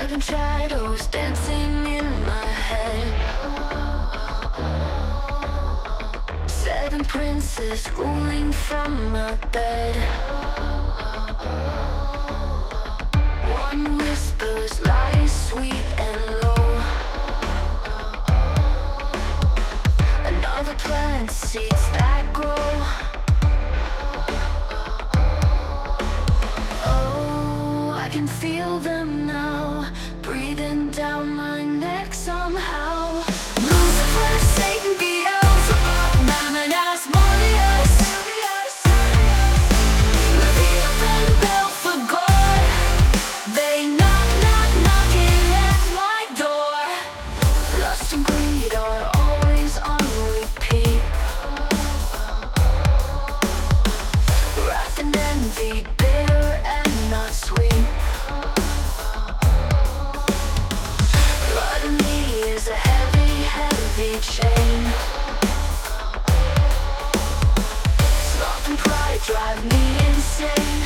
Seven shadows dancing in my head. Seven princes ruling from my bed. One whispers lies sweet and low. Another plants seeds that grow. Oh, I can feel them now, breathing down my neck somehow. Lucifer, Satan, Beelzebub, Mammon, Asmodeus, Leviathan, Belphegor. They knock, knock, knocking at my door. Lust and greed are always on repeat. Wrath and envy, bitter and not sweet. Gluttony is a heavy, heavy chain. Sloth and pride drive me insane.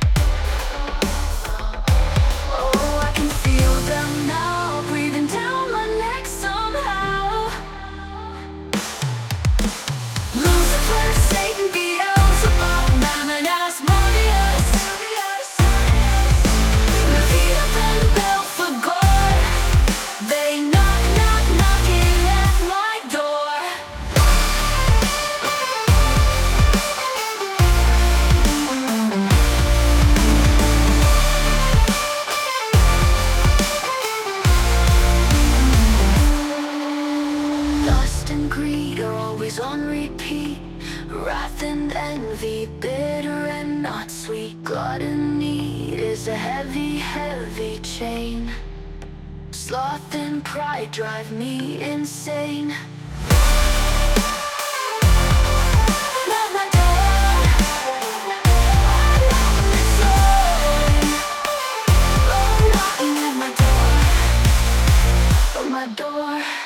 Oh, I can feel them now, breathing down my neck somehow. Lucifer, Satan, Beelzebub, Mammon, Asmodeus, Leviathan, Belphegor. They knock, knock, knocking at my door. Lust and greed are always on repeat. Wrath and envy, bitter and not sweet. Gluttony is a heavy, heavy chain. Sloth and pride drive me insane. Knock my door. Oh, knocking at my door. Oh, my door.